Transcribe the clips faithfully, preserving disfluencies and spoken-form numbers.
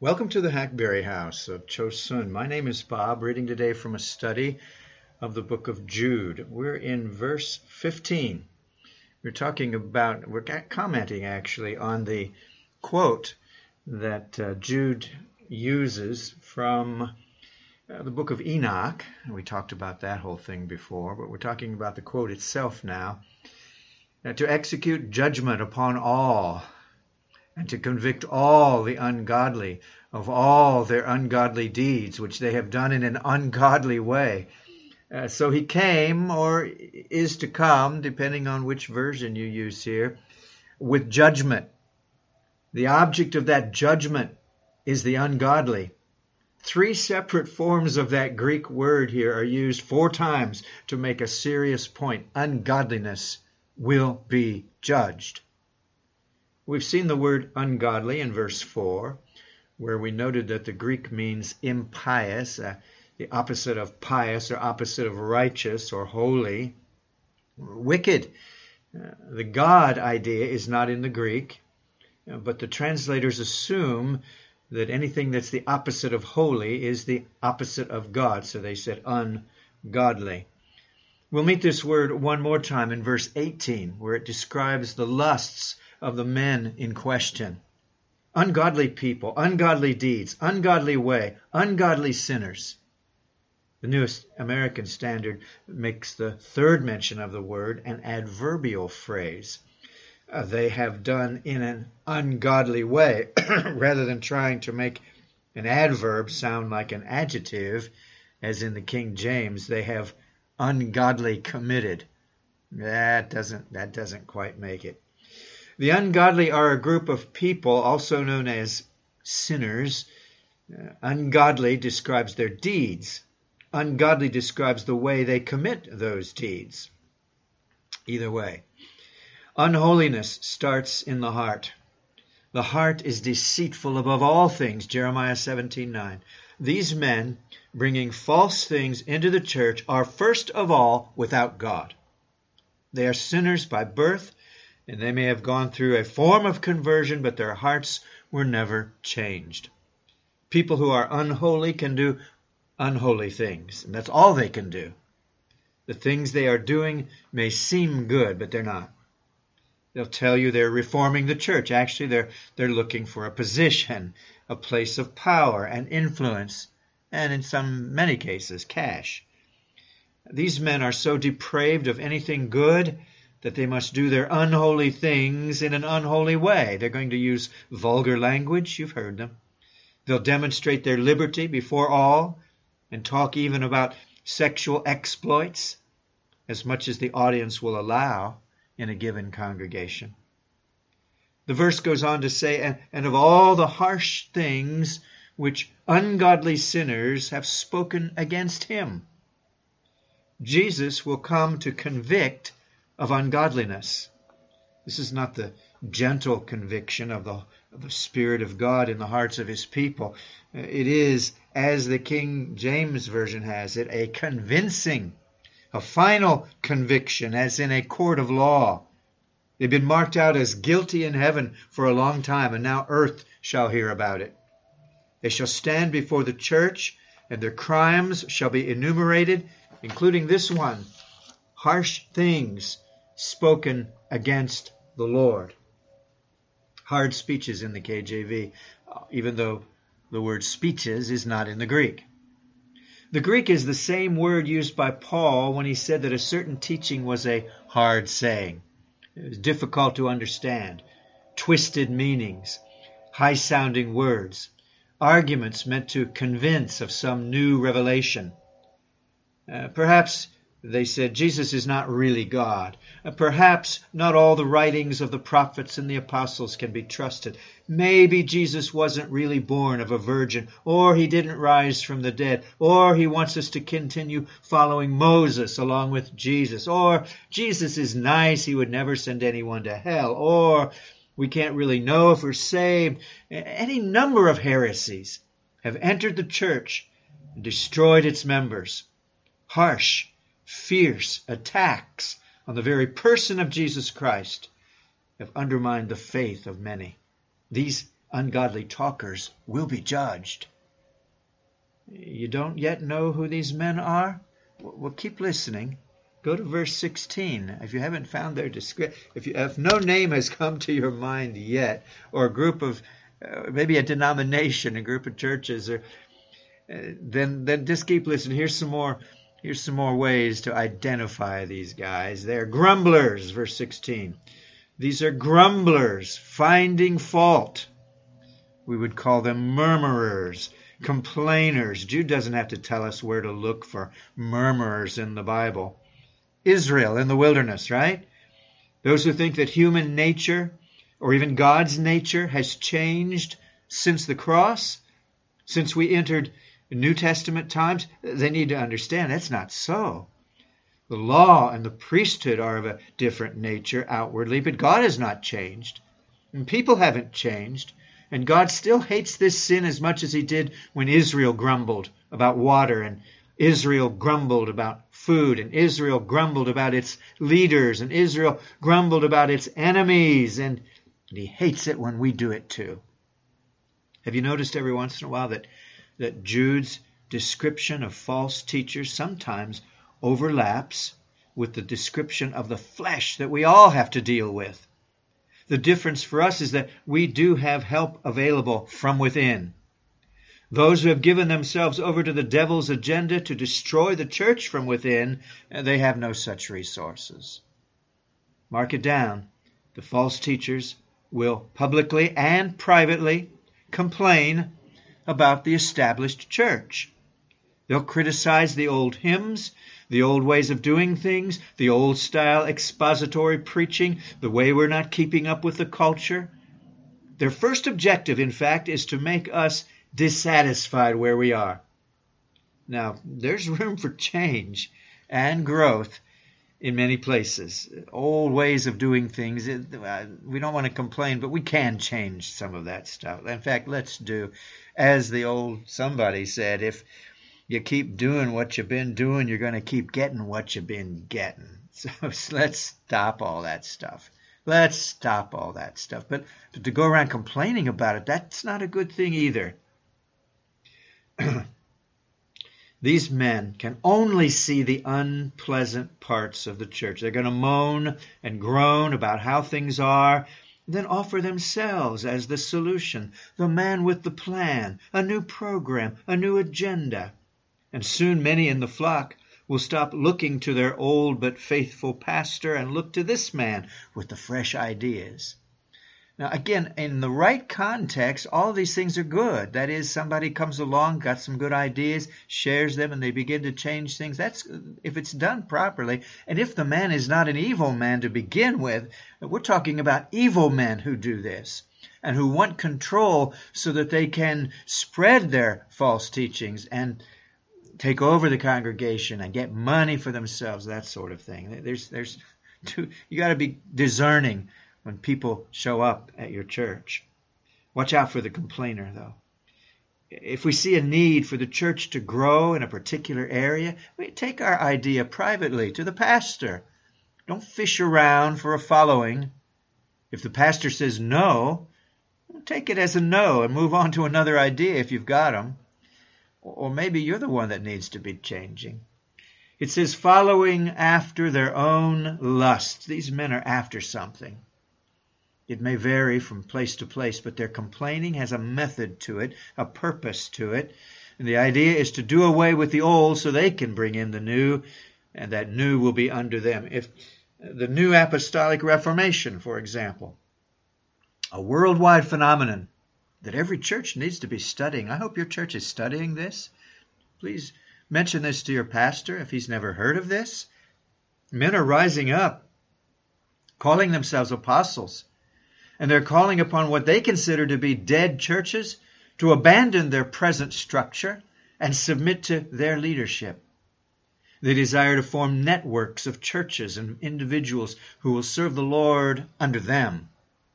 Welcome to the Hackberry House of Chosun. My name is Bob, reading today from a study of the book of Jude. We're in verse fifteen. We're talking about, we're commenting actually on the quote that uh, Jude uses from uh, the book of Enoch. We talked about that whole thing before, but we're talking about the quote itself now. Uh, to execute judgment upon all, and to convict all the ungodly of all their ungodly deeds, which they have done in an ungodly way. Uh, so he came, or is to come, depending on which version you use here, with judgment. The object of that judgment is the ungodly. Three separate forms of that Greek word here are used four times to make a serious point. Ungodliness will be judged. We've seen the word ungodly in verse four, where we noted that the Greek means impious, uh, the opposite of pious or opposite of righteous or holy, wicked. Uh, the God idea is not in the Greek, uh, but the translators assume that anything that's the opposite of holy is the opposite of God, so they said ungodly. We'll meet this word one more time in verse eighteen, where it describes the lusts of the men in question. Ungodly people, ungodly deeds, ungodly way, ungodly sinners. The Newest American Standard makes the third mention of the word an adverbial phrase. Uh, they have done in an ungodly way, rather than trying to make an adverb sound like an adjective, as in the King James, they have ungodly committed. That doesn't, that doesn't quite make it. The ungodly are a group of people, also known as sinners. Uh, ungodly describes their deeds. Ungodly describes the way they commit those deeds. Either way. Unholiness starts in the heart. The heart is deceitful above all things, Jeremiah seventeen nine. These men, bringing false things into the church, are first of all without God. They are sinners by birth, and they may have gone through a form of conversion, but their hearts were never changed. People who are unholy can do unholy things, and that's all they can do. The things they are doing may seem good, but they're not. They'll tell you they're reforming the church. Actually, they're, they're looking for a position, a place of power and influence, and in some many cases, cash. These men are so depraved of anything good that they must do their unholy things in an unholy way. They're going to use vulgar language. You've heard them. They'll demonstrate their liberty before all and talk even about sexual exploits, as much as the audience will allow in a given congregation. The verse goes on to say, and, and of all the harsh things which ungodly sinners have spoken against him. Jesus will come to convict of ungodliness. This is not the gentle conviction of the, of the Spirit of God in the hearts of his people. It is, as the King James Version has it, a convincing, a final conviction, as in a court of law. They've been marked out as guilty in heaven for a long time, and now earth shall hear about it. They shall stand before the church, and their crimes shall be enumerated, including this one, harsh things spoken against the Lord. Hard speeches in the K J V, even though the word speeches is not in the Greek. The Greek is the same word used by Paul when he said that a certain teaching was a hard saying. It was difficult to understand, twisted meanings, high-sounding words, arguments meant to convince of some new revelation. Uh, perhaps they said Jesus is not really God. Uh, perhaps not all the writings of the prophets and the apostles can be trusted. Maybe Jesus wasn't really born of a virgin, or he didn't rise from the dead, or he wants us to continue following Moses along with Jesus, or Jesus is nice, he would never send anyone to hell, or we can't really know if we're saved. Any number of heresies have entered the church and destroyed its members. Harsh, fierce attacks on the very person of Jesus Christ have undermined the faith of many. These ungodly talkers will be judged. You don't yet know who these men are? Well, keep listening. Go to verse sixteen. If you haven't found their description, if, you, if no name has come to your mind yet, or a group of, uh, maybe a denomination, a group of churches, or uh, then then just keep listening. Here's some more. Here's some more ways to identify these guys. They're grumblers, verse sixteen. These are grumblers, finding fault. We would call them murmurers, complainers. Jude doesn't have to tell us where to look for murmurers in the Bible. Israel in the wilderness, right? Those who think that human nature or even God's nature has changed since the cross, since we entered New Testament times, they need to understand that's not so. The law and the priesthood are of a different nature outwardly, but God has not changed. And people haven't changed. And God still hates this sin as much as he did when Israel grumbled about water, and Israel grumbled about food, and Israel grumbled about its leaders, and Israel grumbled about its enemies, and, and he hates it when we do it too. Have you noticed every once in a while that, that Jude's description of false teachers sometimes overlaps with the description of the flesh that we all have to deal with? The difference for us is that we do have help available from within. Those who have given themselves over to the devil's agenda to destroy the church from within, they have no such resources. Mark it down. The false teachers will publicly and privately complain about the established church. They'll criticize the old hymns, the old ways of doing things, the old style expository preaching, the way we're not keeping up with the culture. Their first objective, in fact, is to make us dissatisfied where we are. Now, there's room for change and growth in many places. Old ways of doing things, we don't want to complain, but we can change some of that stuff. In fact, let's do, as the old somebody said, if you keep doing what you've been doing, you're going to keep getting what you've been getting. So let's stop all that stuff. Let's stop all that stuff. But, but to go around complaining about it, that's not a good thing either. These men can only see the unpleasant parts of the church. They're going to moan and groan about how things are, then offer themselves as the solution, the man with the plan, a new program, a new agenda. And soon many in the flock will stop looking to their old but faithful pastor and look to this man with the fresh ideas. Now, again, in the right context, all these things are good. That is, somebody comes along, got some good ideas, shares them, and they begin to change things. That's if it's done properly. And if the man is not an evil man to begin with, we're talking about evil men who do this and who want control so that they can spread their false teachings and take over the congregation and get money for themselves, that sort of thing. There's, there's, two, you got to be discerning when people show up at your church. Watch out for the complainer, though. If we see a need for the church to grow in a particular area, we take our idea privately to the pastor. Don't fish around for a following. If the pastor says no, take it as a no and move on to another idea if you've got them. Or maybe you're the one that needs to be changing. It says following after their own lusts. These men are after something. It may vary from place to place, but their complaining has a method to it, a purpose to it. And the idea is to do away with the old so they can bring in the new, and that new will be under them. If the New Apostolic Reformation, for example, a worldwide phenomenon that every church needs to be studying. I hope your church is studying this. Please mention this to your pastor if he's never heard of this. Men are rising up, calling themselves apostles, and they're calling upon what they consider to be dead churches to abandon their present structure and submit to their leadership. They desire to form networks of churches and individuals who will serve the Lord under them.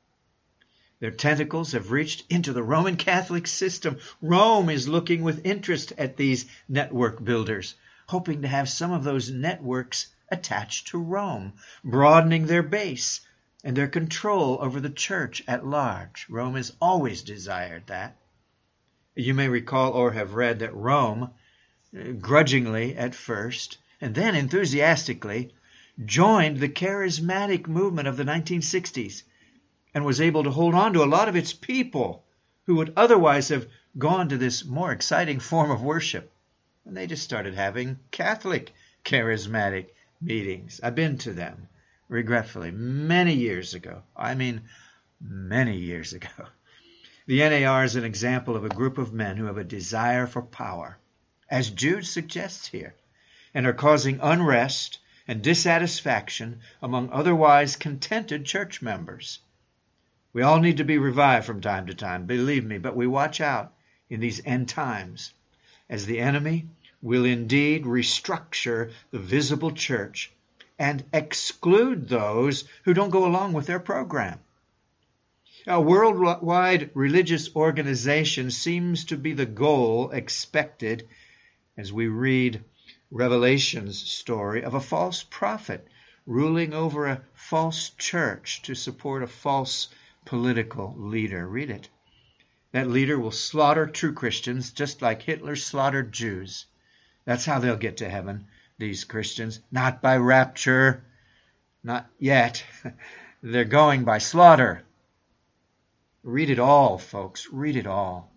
Their tentacles have reached into the Roman Catholic system. Rome is looking with interest at these network builders, hoping to have some of those networks attached to Rome, broadening their base and their control over the church at large. Rome has always desired that. You may recall or have read that Rome, grudgingly at first, and then enthusiastically, joined the charismatic movement of the nineteen sixties and was able to hold on to a lot of its people who would otherwise have gone to this more exciting form of worship. And they just started having Catholic charismatic meetings. I've been to them, regretfully, many years ago. I mean, many years ago. The N A R is an example of a group of men who have a desire for power, as Jude suggests here, and are causing unrest and dissatisfaction among otherwise contented church members. We all need to be revived from time to time, believe me, but we watch out in these end times, as the enemy will indeed restructure the visible church and exclude those who don't go along with their program. A worldwide religious organization seems to be the goal expected as we read Revelation's story of a false prophet ruling over a false church to support a false political leader. Read it. That leader will slaughter true Christians just like Hitler slaughtered Jews. That's how they'll get to heaven, these Christians. Not by rapture. Not yet. They're going by slaughter. Read it all, folks. Read it all.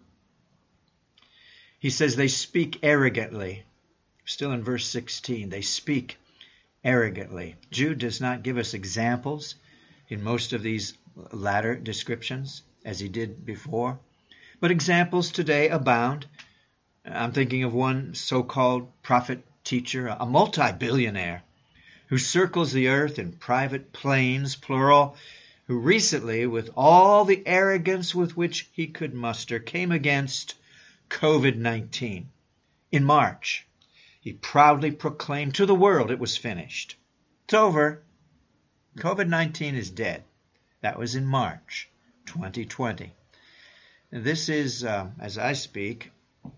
He says they speak arrogantly. Still in verse sixteen, they speak arrogantly. Jude does not give us examples in most of these latter descriptions, as he did before. But examples today abound. I'm thinking of one so-called prophet teacher, a multi-billionaire, who circles the earth in private planes, plural, who recently, with all the arrogance with which he could muster, came against covid nineteen. In March, he proudly proclaimed to the world it was finished. It's over. covid nineteen is dead. That was in March twenty twenty. And this is, uh, as I speak,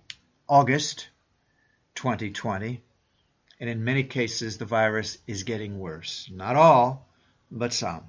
August twenty twenty. And in many cases, the virus is getting worse. Not all, but some.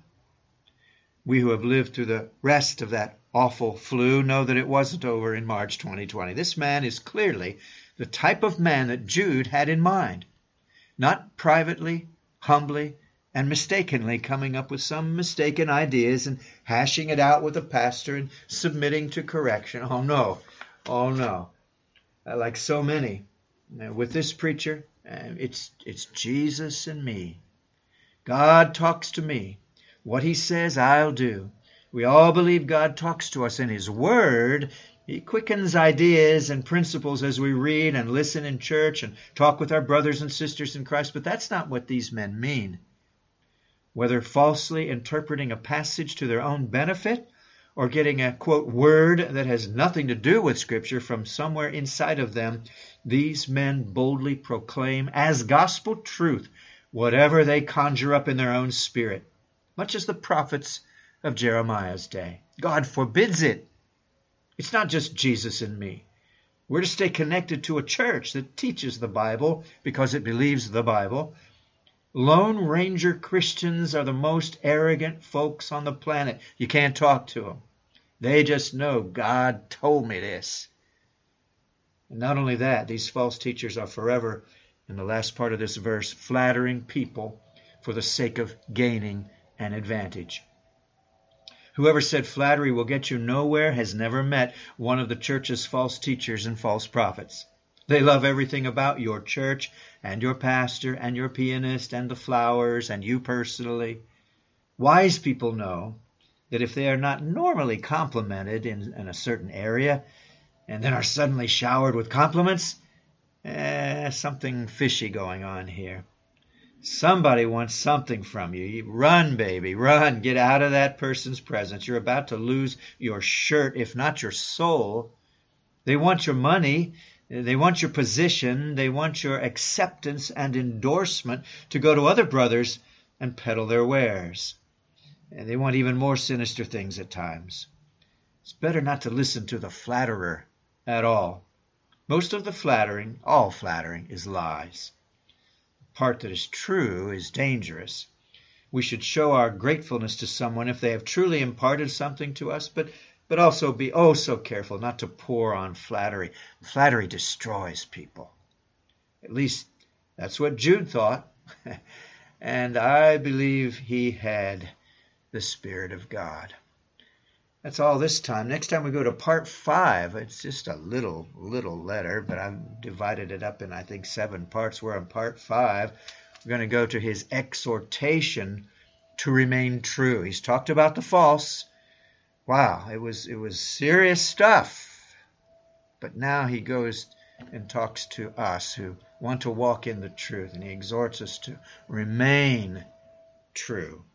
We who have lived through the rest of that awful flu know that it wasn't over in March twenty twenty. This man is clearly the type of man that Jude had in mind. Not privately, humbly, and mistakenly coming up with some mistaken ideas and hashing it out with a pastor and submitting to correction. Oh, no. Oh, no. Like so many, with this preacher, it's, it's Jesus and me. God talks to me. What he says, I'll do. We all believe God talks to us in his word. He quickens ideas and principles as we read and listen in church and talk with our brothers and sisters in Christ. But that's not what these men mean. Whether falsely interpreting a passage to their own benefit or getting a, quote, word that has nothing to do with Scripture from somewhere inside of them, these men boldly proclaim as gospel truth whatever they conjure up in their own spirit, much as the prophets of Jeremiah's day. God forbids it. It's not just Jesus and me. We're to stay connected to a church that teaches the Bible because it believes the Bible. Lone Ranger Christians are the most arrogant folks on the planet. You can't talk to them. They just know God told me this. And not only that, these false teachers are forever, in the last part of this verse, flattering people for the sake of gaining an advantage. Whoever said flattery will get you nowhere has never met one of the church's false teachers and false prophets. They love everything about your church and your pastor and your pianist and the flowers and you personally. Wise people know that if they are not normally complimented in, in a certain area and then are suddenly showered with compliments, eh, something fishy going on here. Somebody wants something from you. You run, baby, run. Get out of that person's presence. You're about to lose your shirt, if not your soul. They want your money. They want your position. They want your acceptance and endorsement to go to other brothers and peddle their wares. And they want even more sinister things at times. It's better not to listen to the flatterer at all. Most of the flattering, all flattering, is lies. The part that is true is dangerous. we should show our gratefulness to someone if they have truly imparted something to us, but but also be oh so careful not to pour on flattery. Flattery destroys people. At least that's what Jude thought. And I believe he had the Spirit of God. That's all this time. Next time we go to part five. It's just a little, little letter, but I've divided it up in, I think, seven parts. We're on part five. We're going to go to his exhortation to remain true. He's talked about the false. Wow, it was it was serious stuff. But now he goes and talks to us who want to walk in the truth, and he exhorts us to remain true.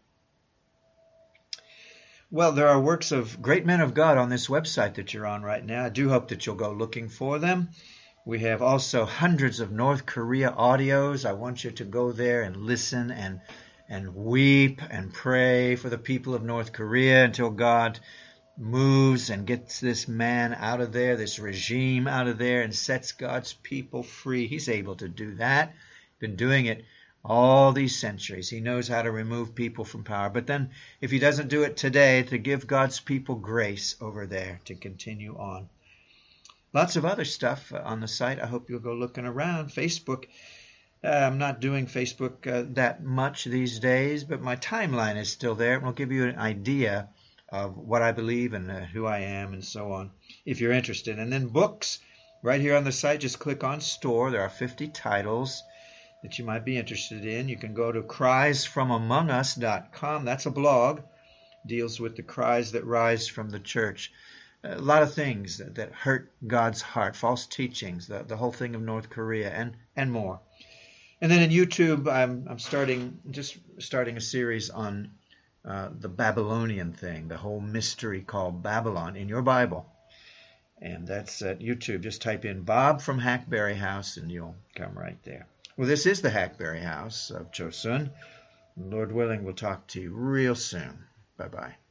Well, there are works of great men of God on this website that you're on right now. I do hope that you'll go looking for them. We have also hundreds of North Korea audios. I want you to go there and listen and and weep and pray for the people of North Korea until God moves and gets this man out of there, this regime out of there, and sets God's people free. He's able to do that. Been doing it all these centuries. He knows how to remove people from power. But then if he doesn't do it today, to give God's people grace over there to continue on. Lots of other stuff on the site. I hope you'll go looking around. Facebook. Uh, I'm not doing Facebook uh, that much these days, but my timeline is still there. It will give you an idea of what I believe and uh, who I am and so on, if you're interested. And then books, right here on the site, just click on Store. There are fifty titles that you might be interested in. You can go to cries from among us dot com. That's a blog. Deals with the cries that rise from the church. A lot of things that, that hurt God's heart, false teachings, the, the whole thing of North Korea, and, and more. And then in YouTube, I'm, I'm starting just starting a series on uh, the Babylonian thing, the whole mystery called Babylon in your Bible. And that's at YouTube. Just type in Bob from Hackberry House and you'll come right there. Well, this is the Hackberry House of Chosun. Lord willing, we'll talk to you real soon. Bye-bye.